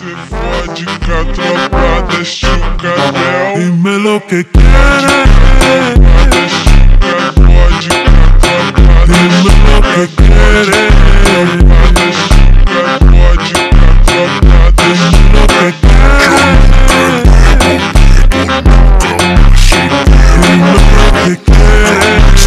você fode com a tropa da Chucadel. Dime lo que quieres. Fode com a tropa da Dime lo que quieres. Fode com a tropa da Dime lo que quieres. Dime lo que quieres.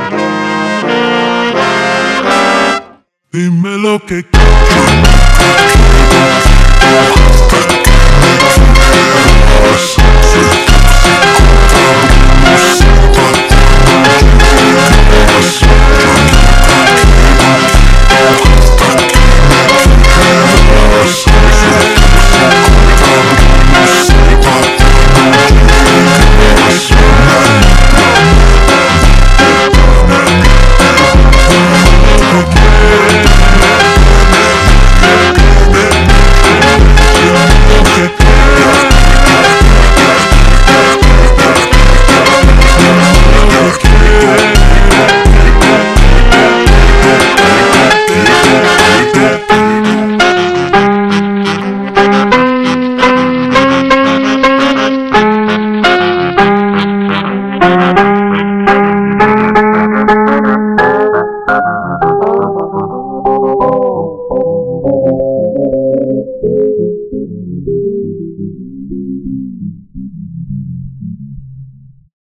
Dime lo que quieres.